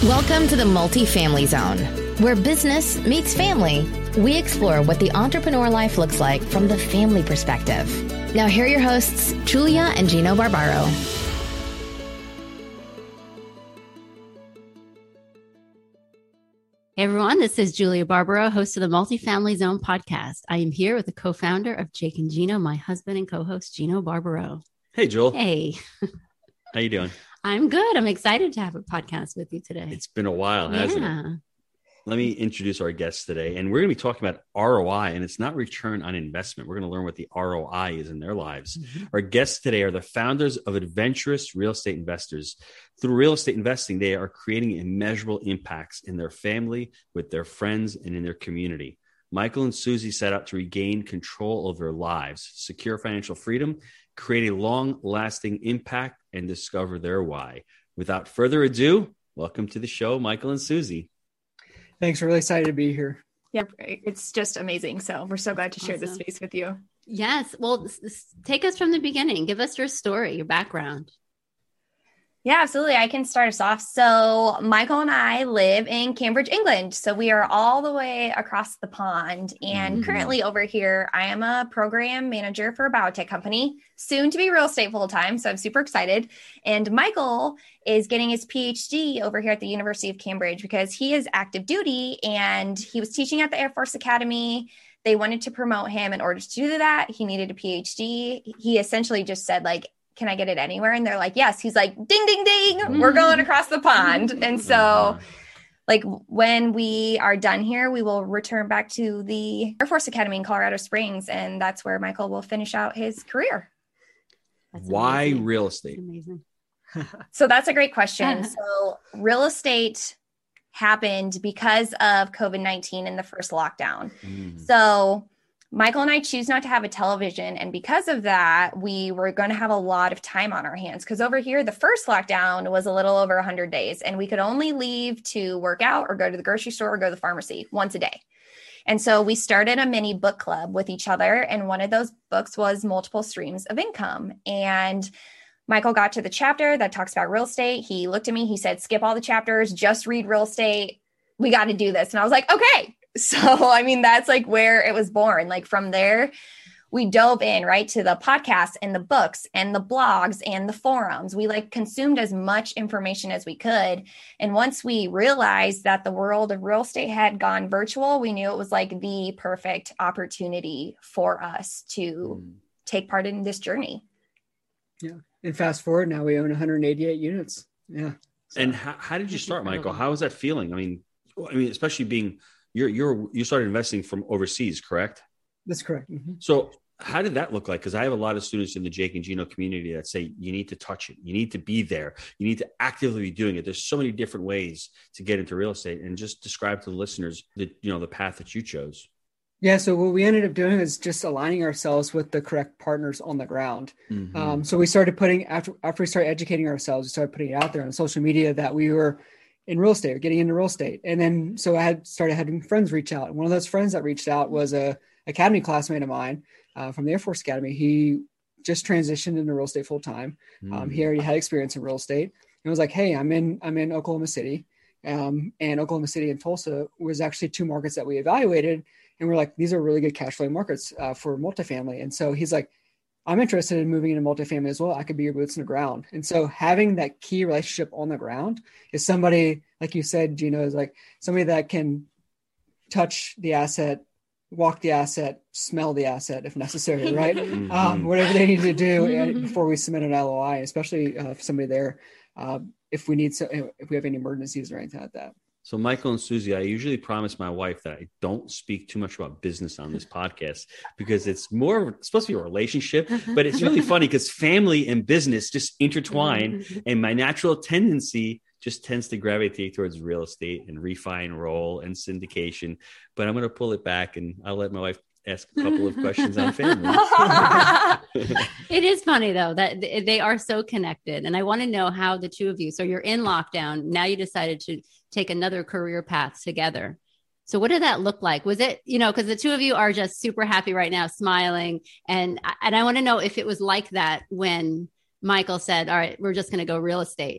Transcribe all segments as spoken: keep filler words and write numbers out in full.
Welcome to the Multifamily Zone, where business meets family. We explore what the entrepreneur life looks like from the family perspective. Now here are your hosts, Julia and Gino Barbaro. Hey everyone, this is Julia Barbaro, host of the Multifamily Zone podcast. I am here with the co-founder of Jake and Gino, my husband and co-host, Gino Barbaro. Hey, Joel. Hey. How you doing? I'm good. I'm excited to have a podcast with you today. It's been a while, hasn't yeah. it? Let me introduce our guests today. And we're going to be talking about R O I, and it's not return on investment. We're going to learn what the R O I is in their lives. Mm-hmm. Our guests today are the founders of Adventurous Real Estate Investors. Through real estate investing, they are creating immeasurable impacts in their family, with their friends, and in their community. Michael and Susie set out to regain control of their lives, secure financial freedom, create a long-lasting impact, and discover their why. Without further ado, welcome to the show, Michael and Susie. Thanks. We're really excited to be here. Yeah, it's just amazing. So we're so glad to share awesome. this space with you. Yes. Well, take us from the beginning. Give us your story, your background. Yeah, absolutely. I can start us off. So Michael and I live in Cambridge, England. So we are all the way across the pond. And mm-hmm. currently over here, I am a program manager for a biotech company, soon to be real estate full-time. So I'm super excited. And Michael is getting his P H D over here at the University of Cambridge because he is active duty and he was teaching at the Air Force Academy. They wanted to promote him. In order to do that, he needed a P H D. He essentially just said, like, can I get it anywhere? And they're like, yes. He's like, ding, ding, ding, we're going across the pond. And so like when we are done here, we will return back to the Air Force Academy in Colorado Springs. And that's where Michael will finish out his career. That's Why amazing. Real estate? That's amazing. So that's a great question. So real estate happened because of COVID nineteen in the first lockdown. Mm. So Michael and I choose not to have a television. And because of that, we were going to have a lot of time on our hands because over here, the first lockdown was a little over one hundred days and we could only leave to work out or go to the grocery store or go to the pharmacy once a day. And so we started a mini book club with each other. And one of those books was Multiple Streams of Income. And Michael got to the chapter that talks about real estate. He looked at me, he said, skip all the chapters, just read real estate. We got to do this. And I was like, okay. So, I mean, that's like where it was born. Like from there, we dove in right to the podcasts and the books and the blogs and the forums. We like consumed as much information as we could. And once we realized that the world of real estate had gone virtual, we knew it was like the perfect opportunity for us to mm. take part in this journey. Yeah. And fast forward, now we own one hundred eighty-eight units. Yeah. So, and how, how did you start, Michael? How was that feeling? I mean, I mean, especially being You're you're you started investing from overseas, correct? That's correct. Mm-hmm. So how did that look like? Because I have a lot of students in the Jake and Gino community that say you need to touch it, you need to be there, you need to actively be doing it. There's so many different ways to get into real estate, and just describe to the listeners the you know the path that you chose. Yeah. So what we ended up doing is just aligning ourselves with the correct partners on the ground. Mm-hmm. Um, so we started putting after after we started educating ourselves, we started putting it out there on social media that we were in real estate or getting into real estate. And then, so I had started having friends reach out. And one of those friends that reached out was a academy classmate of mine uh, from the Air Force Academy. He just transitioned into real estate full time. Mm. Um, he already had experience in real estate and was like, hey, I'm in, I'm in Oklahoma City. Um, and Oklahoma City and Tulsa was actually two markets that we evaluated. And we're like, these are really good cash flow markets uh, for multifamily. And so he's like, I'm interested in moving into multifamily as well. I could be your boots on the ground. And so having that key relationship on the ground is somebody, like you said, Gino, is like somebody that can touch the asset, walk the asset, smell the asset if necessary, right? mm-hmm. um, whatever they need to do before we submit an L O I, especially uh, for somebody there, uh, if we need so, if we have any emergencies or anything like that. So Michael and Susie, I usually promise my wife that I don't speak too much about business on this podcast because it's more it's supposed to be a relationship, but it's really funny because family and business just intertwine, and my natural tendency just tends to gravitate towards real estate and refi and roll and syndication. But I'm going to pull it back and I'll let my wife ask a couple of questions on family. It is funny though, that they are so connected. And I want to know how the two of you, so you're in lockdown. Now you decided to take another career path together. So what did that look like? Was it, you know, because the two of you are just super happy right now, smiling. And, and I want to know if it was like that when Michael said, all right, we're just going to go real estate.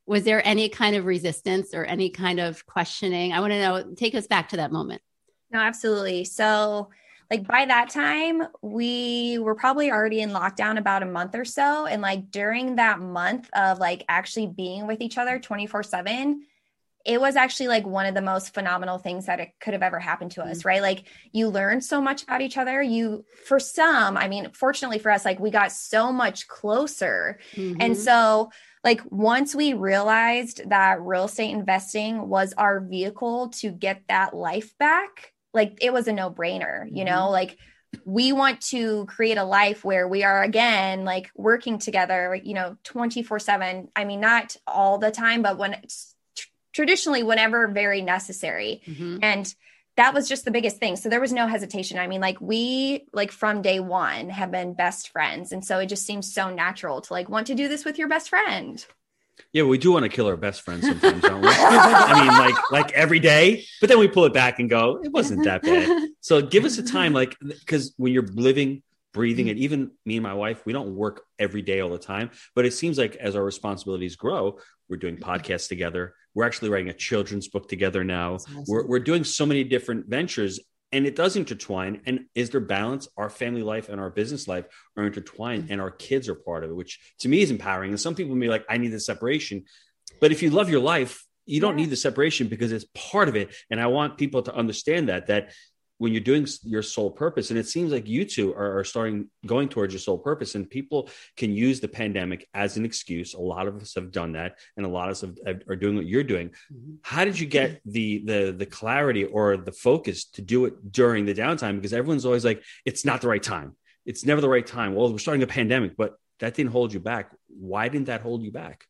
was there any kind of resistance or any kind of questioning? I want to know, take us back to that moment. No, absolutely. So like by that time, we were probably already in lockdown about a month or so. And like during that month of like actually being with each other twenty-four seven, it was actually like one of the most phenomenal things that it could have ever happened to us, right? Like you learn so much about each other. You, for some, I mean, fortunately for us, like we got so much closer. Mm-hmm. And so like once we realized that real estate investing was our vehicle to get that life back, like it was a no brainer, you know, mm-hmm. like we want to create a life where we are again, like working together, you know, twenty-four seven. I mean, not all the time, but when it's traditionally whenever very necessary. Mm-hmm. And that was just the biggest thing. So there was no hesitation. I mean, like we, like from day one have been best friends. And so it just seems so natural to like want to do this with your best friend. Yeah, we do want to kill our best friends sometimes, don't we? I mean, like, like every day, but then we pull it back and go, it wasn't that bad. So give us a time, like, because when you're living, breathing, and even me and my wife, we don't work every day all the time, but it seems like as our responsibilities grow, we're doing podcasts together. We're actually writing a children's book together now. Awesome. We're, we're doing so many different ventures, and it does intertwine. And is there balance? Our family life and our business life are intertwined, mm-hmm. and our kids are part of it, which to me is empowering. And some people may be like, I need the separation. But if you love your life, you don't yeah. need the separation because it's part of it. And I want people to understand that, that when you're doing your sole purpose, and it seems like you two are, are starting going towards your sole purpose, and people can use the pandemic as an excuse. A lot of us have done that, and a lot of us have, are doing what you're doing. Mm-hmm. How did you get the the the clarity or the focus to do it during the downtime? Because everyone's always like, it's not the right time. It's never the right time. Well, we're starting a pandemic, but that didn't hold you back. Why didn't that hold you back?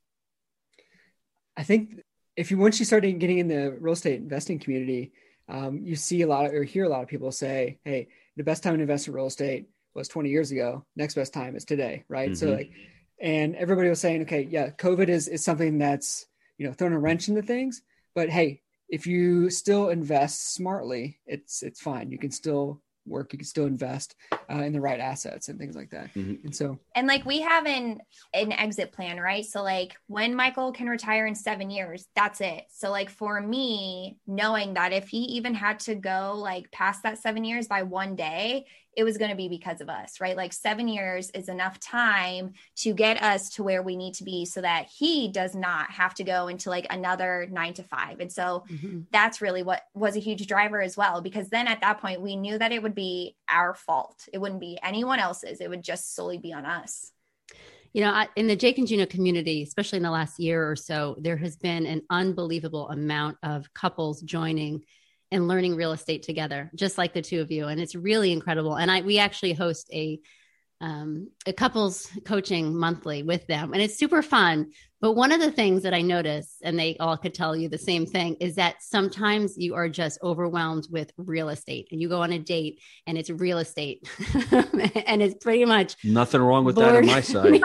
I think if you once you started getting in the real estate investing community, Um, you see a lot of, or hear a lot of people say, hey, the best time to invest in real estate was twenty years ago. Next best time is today. Right. Mm-hmm. So like, and everybody was saying, okay, yeah, COVID is, is something that's, you know, throwing a wrench into things, but hey, if you still invest smartly, it's, it's fine. You can still work, you can still invest uh, in the right assets and things like that. Mm-hmm. And so, and like we have an, an exit plan, right? So like when Michael can retire in seven years, that's it. So like for me, knowing that if he even had to go like past that seven years by one day, it was going to be because of us, right? Like seven years is enough time to get us to where we need to be so that he does not have to go into like another nine to five. And so mm-hmm. that's really what was a huge driver as well, because then at that point we knew that it would be our fault. It wouldn't be anyone else's. It would just solely be on us. You know, in the Jake and Gina community, especially in the last year or so, there has been an unbelievable amount of couples joining and learning real estate together, just like the two of you. And it's really incredible. And I, we actually host a, um, a couples coaching monthly with them, and it's super fun. But one of the things that I notice, and they all could tell you the same thing, is that sometimes you are just overwhelmed with real estate, and you go on a date and it's real estate and it's pretty much nothing wrong with bored. That on my side.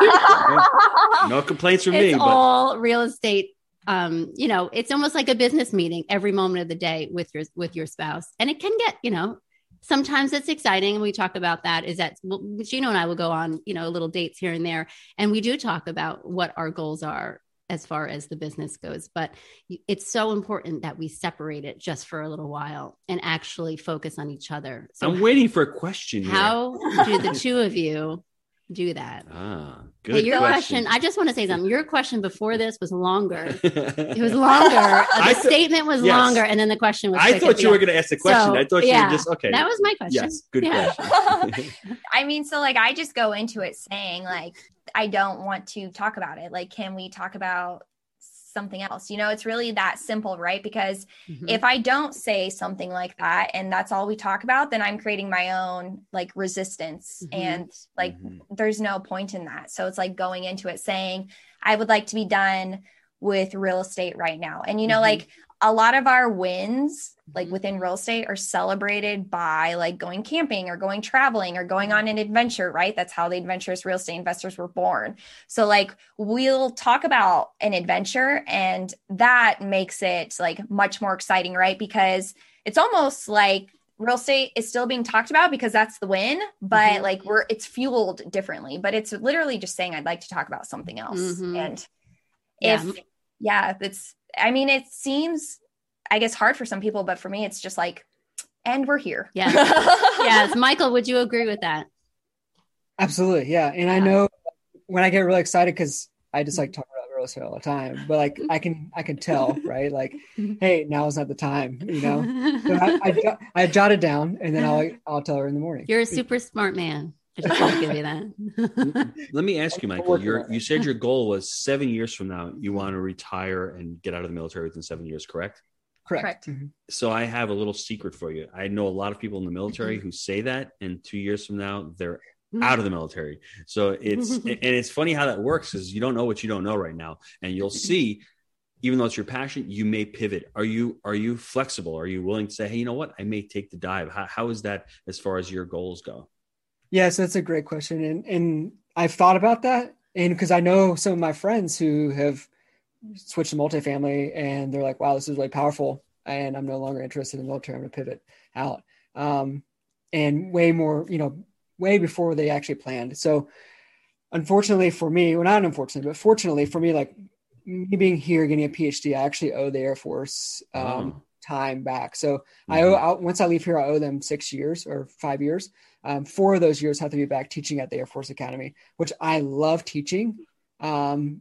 no, no complaints from it's me. It's all but... real estate. Um, you know, it's almost like a business meeting every moment of the day with your, with your spouse. And it can get, you know, sometimes it's exciting. And we talk about that is that well, Gino and I will go on, you know, little dates here and there. And we do talk about what our goals are as far as the business goes, but it's so important that we separate it just for a little while and actually focus on each other. So I'm waiting for a question. How do the two of you do that? Ah, good hey, your question. question. I just want to say something. Your question before this was longer. It was longer. The th- statement was yes. longer, and then the question was. I thought you were going to ask the question. So, I thought yeah, you were just okay. That was my question. Yes, good yeah. question. I mean, so like I just go into it saying like I don't want to talk about it. Like, can we talk about something else? You know, it's really that simple, right? Because mm-hmm. if I don't say something like that and that's all we talk about, then I'm creating my own like resistance mm-hmm. and like mm-hmm. there's no point in that. So it's like going into it saying, I would like to be done with real estate right now. And, you know, mm-hmm. like a lot of our wins, like within real estate, are celebrated by like going camping or going traveling or going on an adventure, right? That's how the adventurous real estate investors were born. So like we'll talk about an adventure and that makes it like much more exciting, right? Because it's almost like real estate is still being talked about because that's the win, but mm-hmm. like we're, it's fueled differently, but it's literally just saying, I'd like to talk about something else. Mm-hmm. And if, yeah. Yeah, it's, I mean, it seems, I guess, hard for some people, but for me, it's just like, and we're here. Yes. Yes. Michael, would you agree with that? Absolutely. Yeah. And yeah. I know when I get really excited, because I just like talk about real estate all the time, but like I can, I can tell, right? Like, hey, now is not the time, you know? So I, I, I jot it down and then I'll, I'll tell her in the morning. You're a super smart man. I just want to give you that. Let me ask you, Michael, you're, you said your goal was seven years from now, you want to retire and get out of the military within seven years, correct? Correct. Correct. Mm-hmm. So I have a little secret for you. I know a lot of people in the military who say that, and two years from now, they're out of the military. So it's, and it's funny how that works, because you don't know what you don't know right now. And you'll see, even though it's your passion, you may pivot. Are you, are you flexible? Are you willing to say, hey, you know what? I may take the dive. How, how is that as far as your goals go? Yes, that's a great question. And, and I've thought about that. And because I know some of my friends who have switched to multifamily and they're like, wow, this is really powerful. And I'm no longer interested in the military. I'm going to pivot out. Um, and way more, you know, way before they actually planned. So unfortunately for me, well, not unfortunately, but fortunately for me, like me being here, getting a PhD, I actually owe the Air Force um, wow. time back. So mm-hmm. I owe, I'll, once I leave here, I owe them six years or five years. Um, four of those years have to be back teaching at the Air Force Academy, which I love teaching. Um,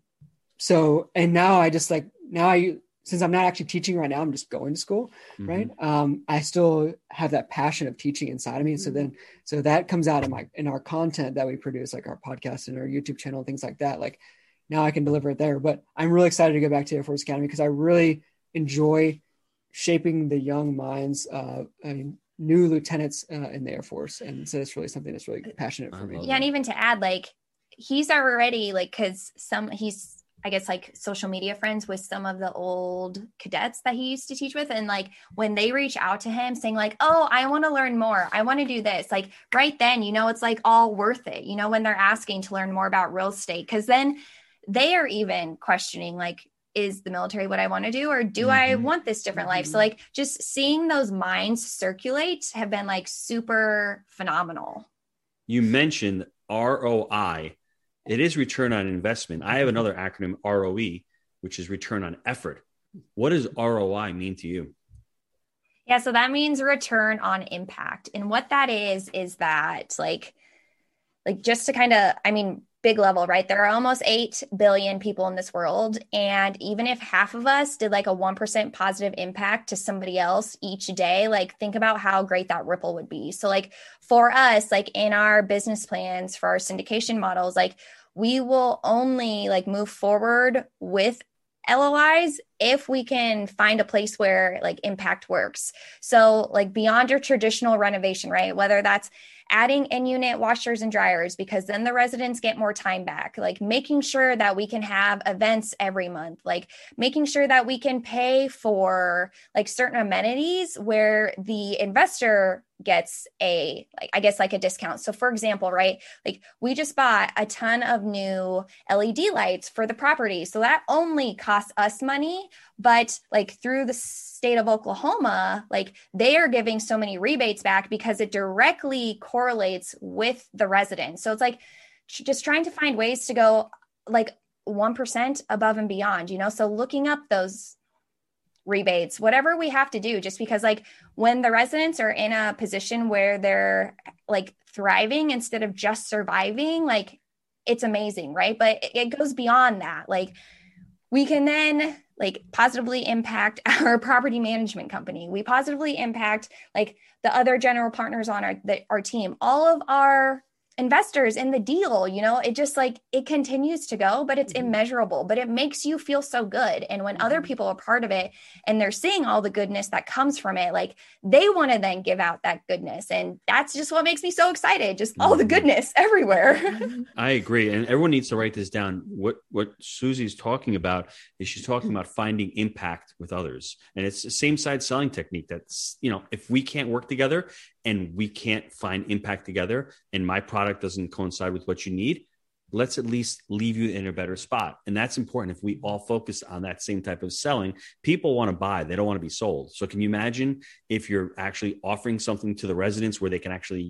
So, and now I just like, now I, since I'm not actually teaching right now, I'm just going to school, mm-hmm. right? Um, I still have that passion of teaching inside of me. Mm-hmm. So then, so that comes out in my, in our content that we produce, like our podcast and our YouTube channel, things like that. Like now I can deliver it there, but I'm really excited to go back to Air Force Academy because I really enjoy shaping the young minds, uh, I mean, new lieutenants uh, in the Air Force. And so it's really something that's really passionate for me. Yeah. And even to add, like, he's already like, cause some, he's, I guess like social media friends with some of the old cadets that he used to teach with. And like, when they reach out to him saying like, oh, I want to learn more, I want to do this, like right then, you know, it's like all worth it, you know, when they're asking to learn more about real estate, because then they are even questioning, like, is the military what I want to do? Or do mm-hmm. I want this different mm-hmm. life? So like just seeing those minds circulate have been like super phenomenal. You mentioned R O I. It is return on investment. I have another acronym, R O E, which is return on effort. What does R O I mean to you? Yeah, so that means return on impact. And what that is, is that like, like just to kind of, I mean, big level, right? There are almost eight billion people in this world. And even if half of us did like a one percent positive impact to somebody else each day, like think about how great that ripple would be. So like for us, like in our business plans for our syndication models, like we will only like move forward with L O Is if we can find a place where like impact works. So like beyond your traditional renovation, right? Whether that's adding in-unit washers and dryers, because then the residents get more time back, like making sure that we can have events every month, like making sure that we can pay for like certain amenities where the investor gets a, like, I guess like a discount. So for example, right, like we just bought a ton of new L E D lights for the property. So that only costs us money, but like through the state of Oklahoma, like they are giving so many rebates back because it directly correlates with the residents. So it's like just trying to find ways to go like one percent above and beyond, you know? So looking up those rebates, whatever we have to do, just because like when the residents are in a position where they're like thriving instead of just surviving, like it's amazing, right? But it, it goes beyond that. Like we can then like positively impact our property management company. We positively impact like the other general partners on our, the, our team, all of our investors in the deal, you know, it just like, it continues to go, but it's mm-hmm. immeasurable, but it makes you feel so good. And when mm-hmm. other people are part of it and they're seeing all the goodness that comes from it, like they want to then give out that goodness. And that's just what makes me so excited. Just all mm-hmm. the goodness everywhere. I agree. And everyone needs to write this down. What, what Susie's talking about is she's talking about finding impact with others. And it's the same side selling technique. That's, you know, if we can't work together and we can't find impact together and my product doesn't coincide with what you need, let's at least leave you in a better spot. And that's important. If we all focus on that same type of selling, people want to buy, they don't want to be sold. So can you imagine if you're actually offering something to the residents where they can actually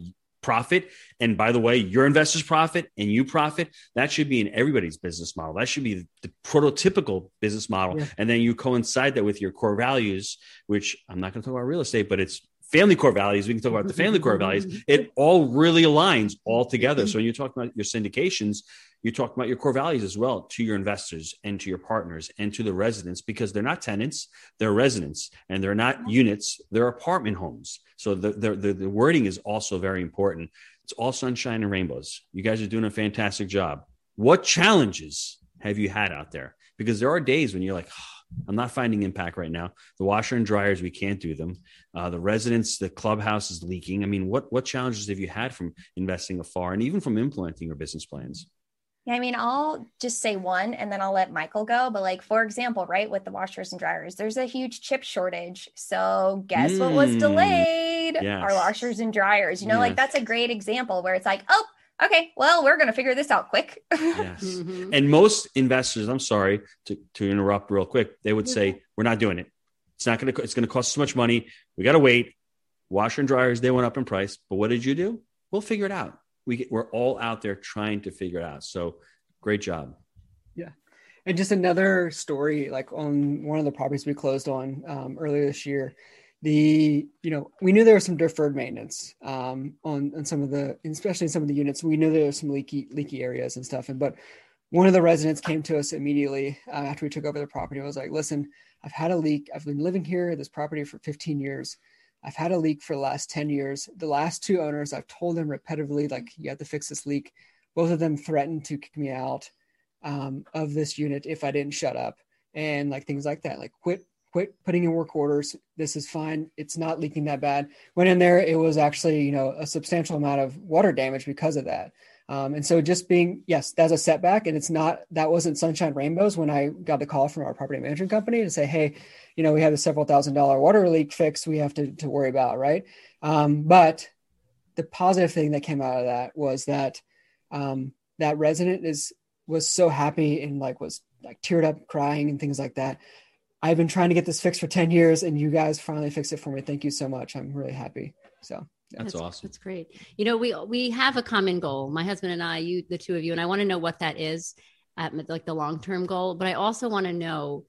profit. And by the way, your investors profit and you profit. That should be in everybody's business model. That should be the, the prototypical business model. Yeah. And then you coincide that with your core values, which I'm not going to talk about real estate, but it's family core values. We can talk about the family core values. It all really aligns all together. So when you talk about your syndications, you talk about your core values as well to your investors and to your partners and to the residents, because they're not tenants, they're residents, and they're not units, they're apartment homes. So the, the, the, the wording is also very important. It's all sunshine and rainbows. You guys are doing a fantastic job. What challenges have you had out there? Because there are days when you're like, oh, I'm not finding impact right now. The washer and dryers, we can't do them. Uh, the residents, the clubhouse is leaking. I mean, what, what challenges have you had from investing afar and even from implementing your business plans? Yeah, I mean, I'll just say one and then I'll let Michael go. But like, for example, right, with the washers and dryers, there's a huge chip shortage. So guess mm, what was delayed? Yes. Our washers and dryers. You know, yes. like that's a great example where it's like, oh, okay, well, we're going to figure this out quick. Yes. Mm-hmm. And most investors, I'm sorry to, to interrupt real quick, they would say, we're not doing it. It's not going to, it's going to cost so much money. We got to wait. Washer and dryers, they went up in price. But what did you do? We'll figure it out. We get, we're all out there trying to figure it out. So great job. Yeah. And just another story, like on one of the properties we closed on um, earlier this year, the, you know, we knew there was some deferred maintenance um, on, on some of the, especially in some of the units. We knew there was some leaky, leaky areas and stuff. And, but one of the residents came to us immediately uh, after we took over the property. I was like, listen, I've had a leak. I've been living here at this property for fifteen years. I've had a leak for the last ten years. The last two owners, I've told them repetitively, like, you have to fix this leak. Both of them threatened to kick me out um, of this unit if I didn't shut up, and like things like that, like quit, quit putting in work orders. This is fine. It's not leaking that bad. Went in there. It was actually, you know, a substantial amount of water damage because of that. Um, and so just being, yes, that's a setback, and it's not, that wasn't sunshine rainbows when I got the call from our property management company to say, hey, you know, we have a several thousand dollar water leak fix we have to, to worry about. Right. Um, but the positive thing that came out of that was that, um, that resident is, was so happy and like, was like teared up crying and things like that. I've been trying to get this fixed for ten years and you guys finally fixed it for me. Thank you so much. I'm really happy. So yeah. That's, that's awesome. That's great. You know, we, we have a common goal, my husband and I, you, the two of you, and I want to know what that is at like the long-term goal, but I also want to know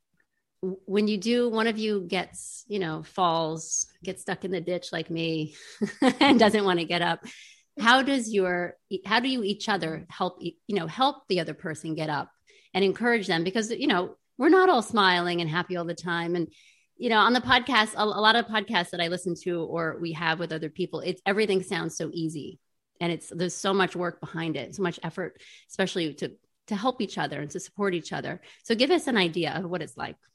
when you do, one of you gets, you know, falls, gets stuck in the ditch like me and doesn't want to get up. How does your, how do you each other help, you know, help the other person get up and encourage them? Because, you know, we're not all smiling and happy all the time. And, you know, on the podcast, a, a lot of podcasts that I listen to or we have with other people, it's everything sounds so easy. And it's, there's so much work behind it, so much effort, especially to, to help each other and to support each other. So give us an idea of what it's like.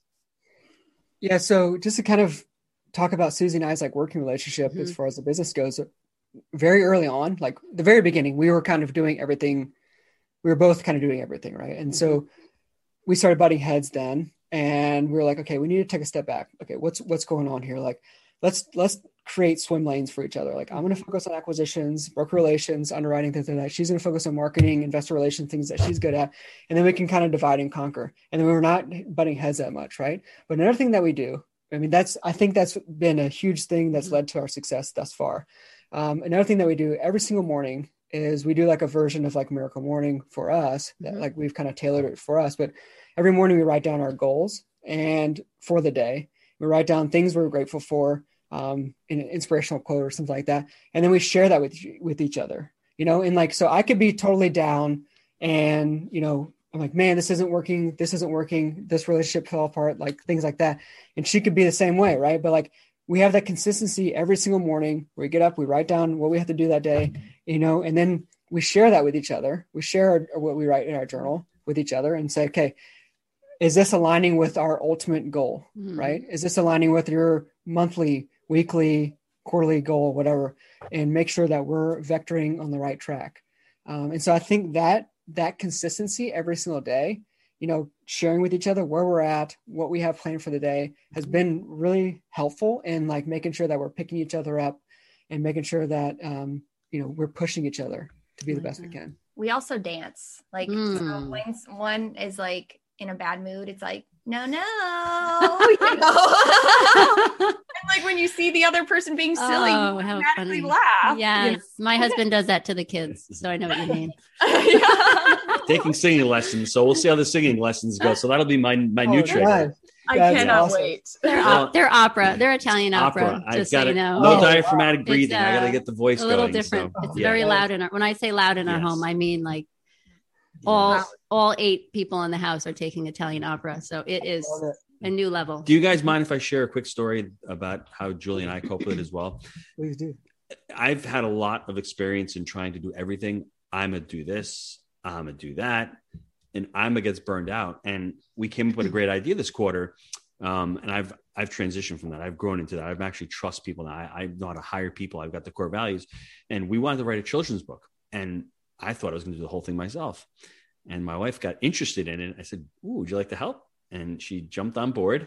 Yeah. So just to kind of talk about Susie and I's like working relationship mm-hmm. as far as the business goes, very early on, like the very beginning, we were kind of doing everything. We were both kind of doing everything. Right. And mm-hmm. so we started butting heads then, and we were like, okay, we need to take a step back. Okay. What's, what's going on here? Like, let's, let's create swim lanes for each other. Like, I'm going to focus on acquisitions, broker relations, underwriting, things like that. She's going to focus on marketing, investor relations, things that she's good at. And then we can kind of divide and conquer. And then we were not butting heads that much. Right. But another thing that we do, I mean, that's, I think that's been a huge thing that's led to our success thus far. Um, another thing that we do every single morning is we do like a version of like Miracle Morning for us that like we've kind of tailored it for us. But every morning we write down our goals and for the day, we write down things we're grateful for, um, in an inspirational quote or something like that. And then we share that with, with each other, you know, and like, so I could be totally down and, you know, I'm like, man, this isn't working. This isn't working. This relationship fell apart, like things like that. And she could be the same way. Right. But like, we have that consistency every single morning where we get up, we write down what we have to do that day, you know, and then we share that with each other. We share our, what we write in our journal with each other and say, okay, is this aligning with our ultimate goal, mm-hmm. right? Is this aligning with your monthly, weekly, quarterly goal, whatever, and make sure that we're vectoring on the right track. Um, and so I think that that consistency every single day, you know, sharing with each other where we're at, what we have planned for the day has been really helpful in like making sure that we're picking each other up and making sure that, um, you know, we're pushing each other to be the best we can. We also dance. Like mm. so when someone is like in a bad mood, it's like, no, no, you know? like when you see the other person being silly, Oh, you how automatically funny. laugh. Yes. My husband does that to the kids. So I know what you mean. Yeah. Taking singing lessons. So we'll see how the singing lessons go. So that'll be my, my Oh, new God. trigger. I That's cannot awesome. wait. They're, Well, op- they're opera. They're Italian opera. Opera. I've Just so got you it. know. No Oh, diaphragmatic It's, breathing. I got to uh, get the voice a little going. different. So, It's yeah. very loud in our, when I say loud in our Yes. home, I mean like Yeah. all, all eight people in the house are taking Italian opera. So it is Love it. a new level. Do you guys mind if I share a quick story about how Julie and I cope with it as well? Please do. I've had a lot of experience in trying to do everything. I'm going to do this. I'm going to do that. And I'm going to get burned out. And we came up with a great idea this quarter. Um, and I've, I've transitioned from that. I've grown into that. I've actually trust people now. I, I know how to hire people. I've got the core values, and we wanted to write a children's book. And I thought I was going to do the whole thing myself. And my wife got interested in it. I said, "Ooh, would you like to help?" And she jumped on board,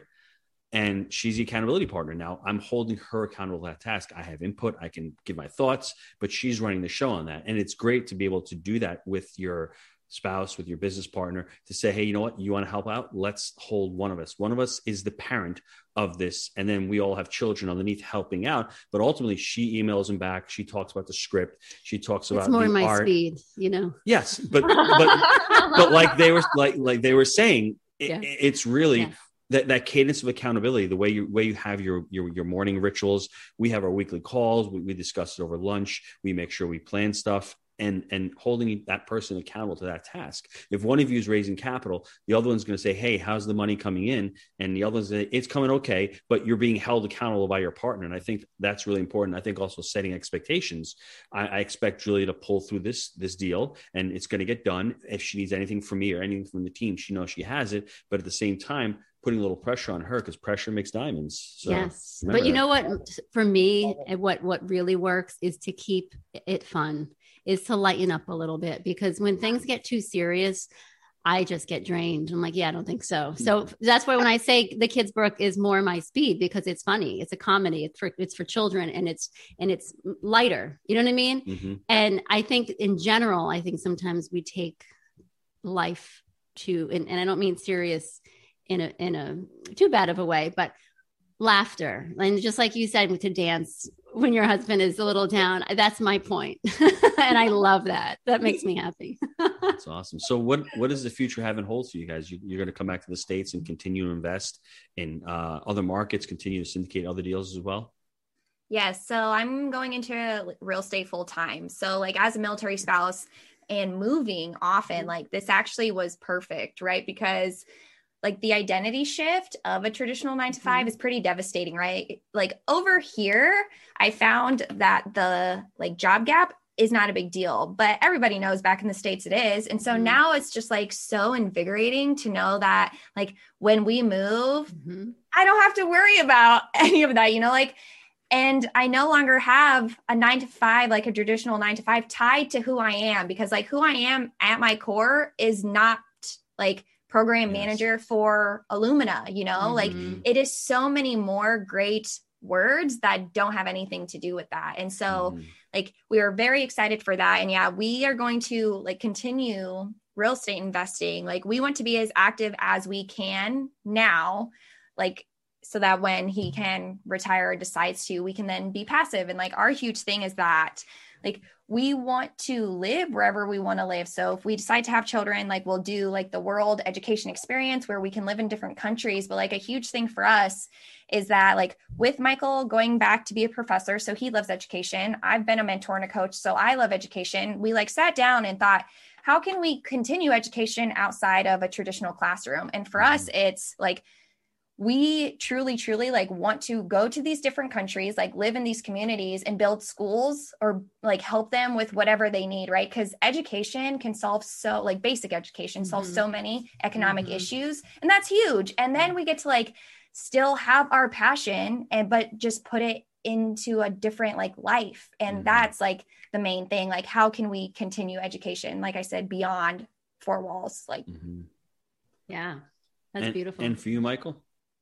and she's the accountability partner. Now I'm holding her accountable to that task. I have input. I can give my thoughts, but she's running the show on that. And it's great to be able to do that with your spouse, with your business partner, to say, hey, you know what, you want to help out? Let's hold one of us. One of us is the parent of this. And then we all have children underneath helping out. But ultimately she emails them back. She talks about the script. She talks about It's more the my art. speed, you know? Yes. But, but, but like they were, like, like they were saying, it, Yeah. it's really Yes. that, that cadence of accountability, the way you, way you have your, your, your morning rituals. We have our weekly calls. We, we discuss it over lunch. We make sure we plan stuff. And, and holding that person accountable to that task. If one of you is raising capital, the other one's going to say, hey, how's the money coming in? And the other one's going to say, it's coming okay, but you're being held accountable by your partner. And I think that's really important. I think also setting expectations. I, I expect Julia to pull through this, this deal, and it's going to get done. If she needs anything from me or anything from the team, she knows she has it. But at the same time, putting a little pressure on her, because pressure makes diamonds. So yes. But you that. know what, for me, what, what really works is to keep it fun, is to lighten up a little bit, because when things get too serious, I just get drained. I'm like, yeah, I don't think so. So that's why when I say the kids' book is more my speed, because it's funny, it's a comedy, it's for, it's for children, and it's, and it's lighter. You know what I mean? Mm-hmm. And I think in general, I think sometimes we take life to, and, and I don't mean serious in a, in a too bad of a way, but laughter. And just like you said, to dance when your husband is a little down, that's my point. And I love that. That makes me happy. That's awesome. So what, what does the future have in hold for you guys? You, you're going to come back to the States and continue to invest in uh, other markets, continue to syndicate other deals as well? Yes. So I'm going into real estate full time. So like as a military spouse and moving often, like this actually was perfect, right? Because like the identity shift of a traditional nine to five is pretty devastating, right? Like over here, I found that the like job gap is not a big deal, but everybody knows back in the States it is. And so mm-hmm. now it's just like so invigorating to know that like when we move, mm-hmm. I don't have to worry about any of that, you know, like, and I no longer have a nine to five, like a traditional nine to five tied to who I am, because like who I am at my core is not like program yes. manager for Illumina, you know, mm-hmm. like it is so many more great words that don't have anything to do with that. And so mm-hmm. like, we are very excited for that. And yeah, we are going to like continue real estate investing. Like we want to be as active as we can now, like, so that when he can retire or decides to, we can then be passive. And like, our huge thing is that like, we want to live wherever we want to live. So if we decide to have children, like we'll do like the world education experience where we can live in different countries. But like a huge thing for us is that like with Michael going back to be a professor, so he loves education. I've been a mentor and a coach, so I love education. We like sat down and thought, how can we continue education outside of a traditional classroom? And for mm-hmm. us, it's like, we truly, truly like want to go to these different countries, like live in these communities and build schools or like help them with whatever they need, right? Because education can solve so like basic education mm-hmm. solves so many economic mm-hmm. issues. And that's huge. And then we get to like still have our passion and, but just put it into a different like life. And mm-hmm. that's like the main thing. Like, how can we continue education? Like I said, beyond four walls, like, mm-hmm. yeah, that's and, beautiful. And for you, Michael?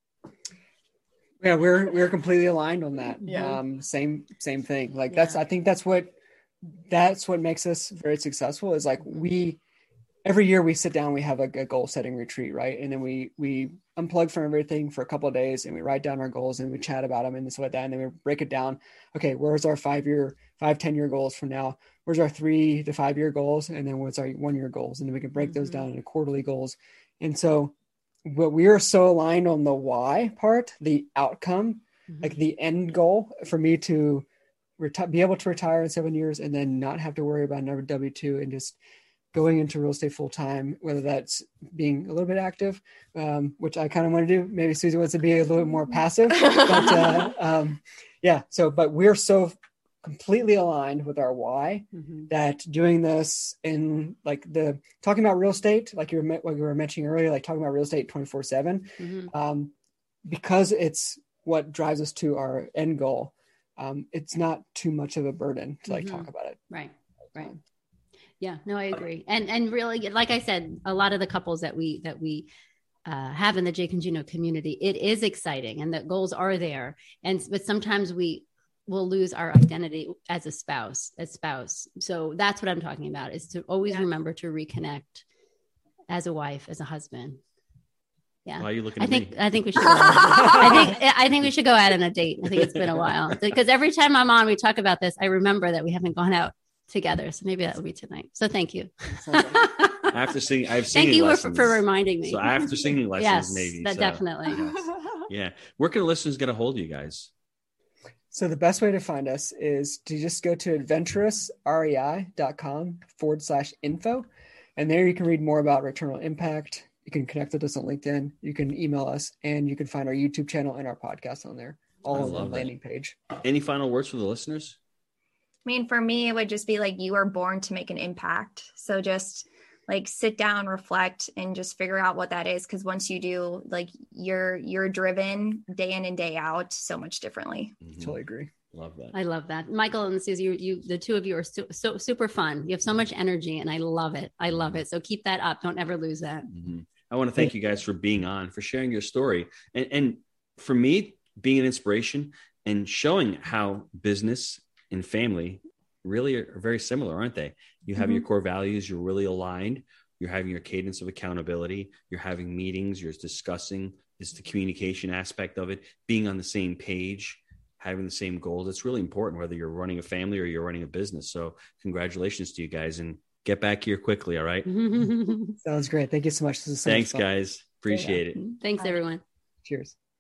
Yeah, we're we're completely aligned on that. Yeah. Um, same same thing. Like yeah. that's I think that's what that's what makes us very successful is like we every year we sit down, we have a, a goal setting retreat, right? And then we we unplug from everything for a couple of days, and we write down our goals, and we chat about them and stuff like that. And then we break it down. Okay, where's our five year, five, ten year goals from now? Where's our three to five year goals? And then what's our one year goals? And then we can break mm-hmm. those down into quarterly goals. And so, what we are so aligned on the why part, the outcome, mm-hmm. like the end goal for me to reti- be able to retire in seven years and then not have to worry about another W two and just going into real estate full time, whether that's being a little bit active, um, which I kind of want to do. Maybe Susie wants to be a little bit more passive, but uh, um, yeah. So, but we're so completely aligned with our why mm-hmm. that doing this in like the talking about real estate, like you were like you were mentioning earlier, like talking about real estate twenty-four seven, mm-hmm. um, because it's what drives us to our end goal. Um, it's not too much of a burden to like mm-hmm. talk about it. Right. Right. Yeah, no, I agree. And, and really, like I said, a lot of the couples that we, that we uh, have in the Jake and Juno community, it is exciting and the goals are there. And, but sometimes we will lose our identity as a spouse, as spouse. So that's what I'm talking about, is to always yeah. remember to reconnect as a wife, as a husband. Yeah. Why are you looking I at think, me? I think we should, go I think, I think we should go out on a date. I think it's been a while because every time I'm on, we talk about this. I remember that we haven't gone out together. So maybe that will be tonight. So thank you. After singing, I've singing Thank you lessons. for, for reminding me. So after singing lessons, yes, maybe. That so, definitely. Yes. Yeah. Where can listeners get a hold of you guys? So the best way to find us is to just go to adventurousrei.com forward slash info. And there you can read more about Returnal Impact. You can connect with us on LinkedIn. You can email us, and you can find our YouTube channel and our podcast on there, all on the landing page. Any final words for the listeners? I mean, for me, it would just be like, you are born to make an impact. So just like sit down, reflect, and just figure out what that is. Because once you do, like you're you're driven day in and day out so much differently. Mm-hmm. Totally agree. Love that. I love that. Michael and Susie, you, you the two of you are so, so super fun. You have so much energy, and I love it. I love it. So keep that up. Don't ever lose that. Mm-hmm. I want to thank you guys for being on, for sharing your story, and and for me being an inspiration and showing how business and family really are very similar, aren't they? You have mm-hmm. your core values, you're really aligned, you're having your cadence of accountability, you're having meetings, you're discussing, it's the communication aspect of it, being on the same page, having the same goals. It's really important whether you're running a family or you're running a business. So congratulations to you guys, and get back here quickly. All right. Sounds great. Thank you so much. This is so Thanks much fun. guys. Appreciate yeah. it. Thanks everyone. Cheers.